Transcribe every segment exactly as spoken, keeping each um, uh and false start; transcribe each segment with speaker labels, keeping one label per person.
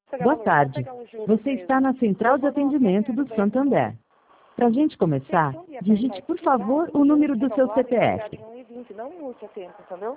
Speaker 1: Boa tarde. Você está na central de atendimento do Santander. Para a gente começar, digite, por favor, o número do seu C P F.
Speaker 2: Não muito tempo, entendeu?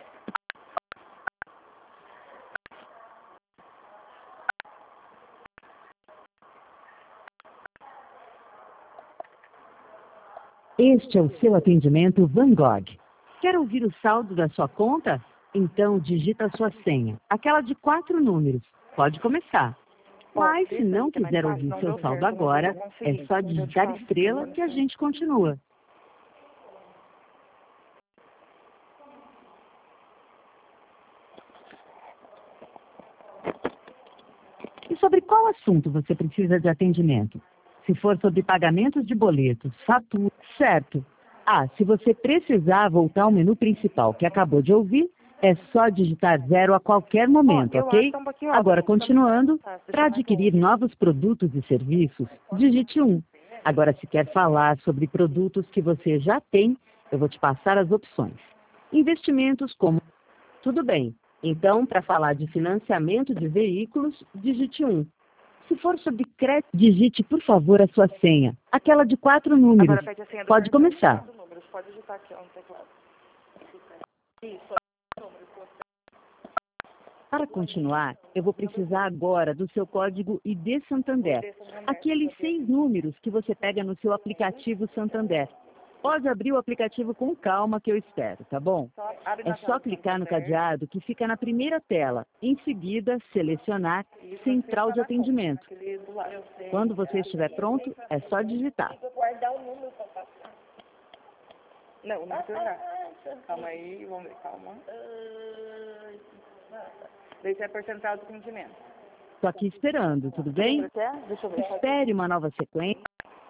Speaker 1: Este é o seu atendimento Van Gogh. Quer ouvir o saldo da sua conta? Então digita a sua senha, aquela de quatro números. Pode começar. Mas se não quiser ouvir seu saldo agora, é só digitar estrela que a gente continua. E sobre qual assunto você precisa de atendimento? Se for sobre pagamentos de boletos, fatura, certo. Ah, se você precisar voltar ao menu principal que acabou de ouvir, é só digitar zero a qualquer momento, ok? Agora, continuando, para adquirir novos produtos e serviços, digite um. Agora, se quer falar sobre produtos que você já tem, eu vou te passar as opções. Investimentos como... Tudo bem. Então, para falar de financiamento de veículos, digite um. Se for sobre crédito, digite, por favor, a sua senha, aquela de quatro números. Pode começar.
Speaker 2: Pode digitar aqui, ó, no teclado. Isso.
Speaker 1: Para continuar, eu vou precisar agora do seu código I D Santander, aqueles seis números que você pega no seu aplicativo Santander. Pode abrir o aplicativo com calma que eu espero, tá bom? É só clicar no cadeado que fica na primeira tela. Em seguida, selecionar Central de Atendimento. Quando você estiver pronto, é só digitar.
Speaker 2: Não, não precisa. Calma aí, vamos ver, calma. Esse é percentual de atendimento.
Speaker 1: Estou aqui esperando, tudo bem?
Speaker 2: Deixa eu ver.
Speaker 1: Espere uma nova sequência.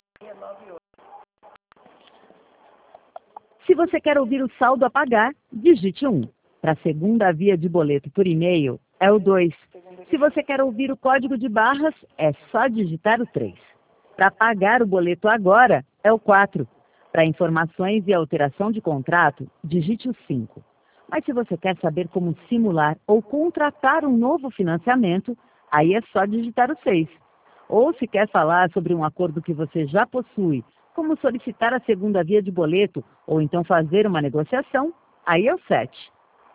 Speaker 1: Se você quer ouvir o saldo a pagar, digite um. Para a segunda via de boleto por e-mail, é o dois. Se você quer ouvir o código de barras, é só digitar o três. Para pagar o boleto agora, é o quatro. Para informações e alteração de contrato, digite o cinco. Mas se você quer saber como simular ou contratar um novo financiamento, aí é só digitar o seis. Ou se quer falar sobre um acordo que você já possui, como solicitar a segunda via de boleto ou então fazer uma negociação, aí é o sete.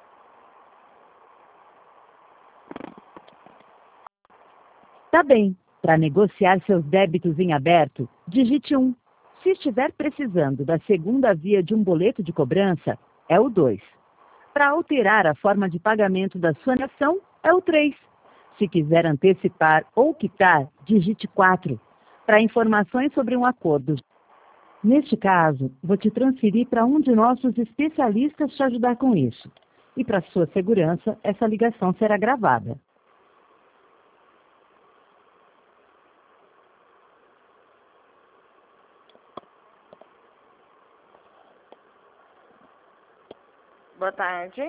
Speaker 1: Tá bem. Para negociar seus débitos em aberto, digite um. Se estiver precisando da segunda via de um boleto de cobrança, é o dois. Para alterar a forma de pagamento da sua nação, é o três. Se quiser antecipar ou quitar, digite quatro. Para informações sobre um acordo. Neste caso, vou te transferir para um de nossos especialistas te ajudar com isso. E para sua segurança, essa ligação será gravada.
Speaker 2: Boa tarde.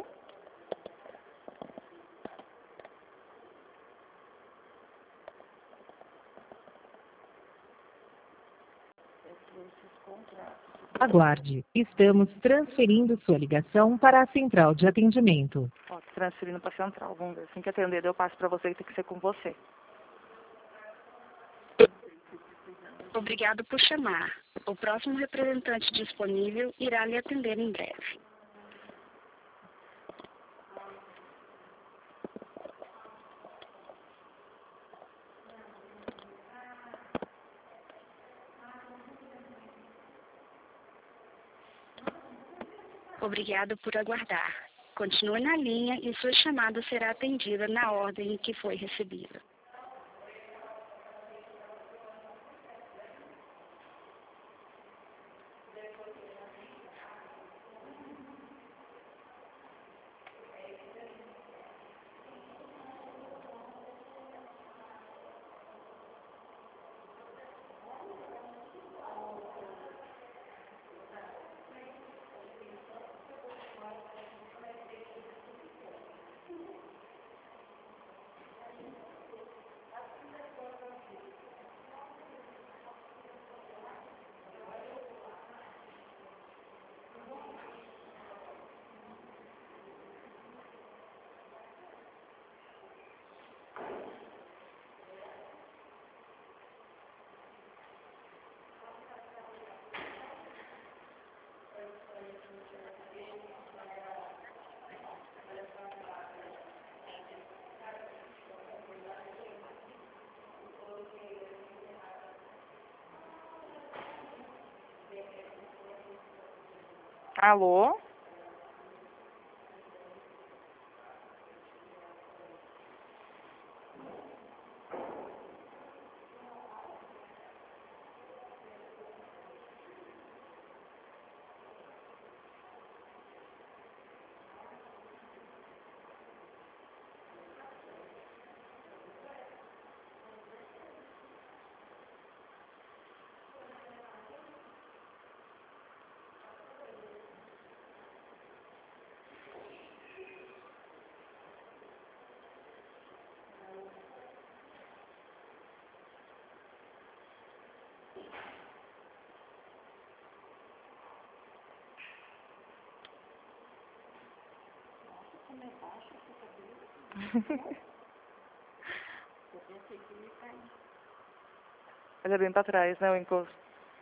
Speaker 1: Aguarde. Estamos transferindo sua ligação para a central de atendimento.
Speaker 2: Ó, transferindo para a central. Vamos ver. Assim que atender, eu passo para você e tem que ser com você.
Speaker 3: Obrigado por chamar. O próximo representante disponível irá lhe atender em breve. Obrigado por aguardar. Continue na linha e sua chamada será atendida na ordem em que foi recebida.
Speaker 2: Alô? Ele é bem pra trás, né, o encosto.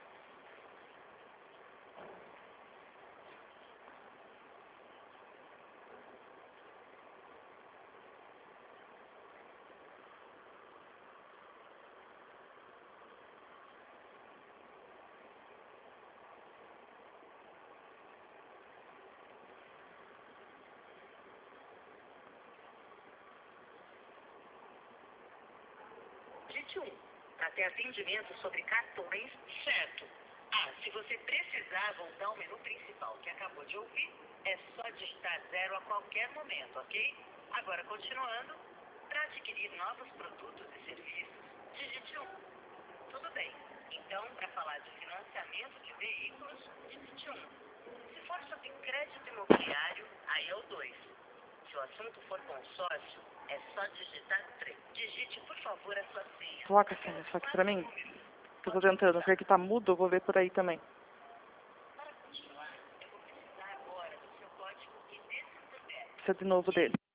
Speaker 1: Digite um. Para ter atendimento sobre cartões, certo. Ah, se você precisar voltar ao menu principal que acabou de ouvir, é só digitar zero a qualquer momento, ok? Agora, continuando, para adquirir novos produtos e serviços, digite um. Tudo bem. Então, para falar de financiamento de veículos, digite um. Se for sobre crédito imobiliário, aí é o dois. Se o assunto for consórcio, é só digitar três. Digite, por favor, a sua senha.
Speaker 2: Coloca a senha só aqui pra mim. Que eu tô tentando, porque aqui tá mudo, eu vou ver por aí também.
Speaker 1: Para continuar, eu vou precisar agora do seu código e desse
Speaker 2: Precisa de novo dele.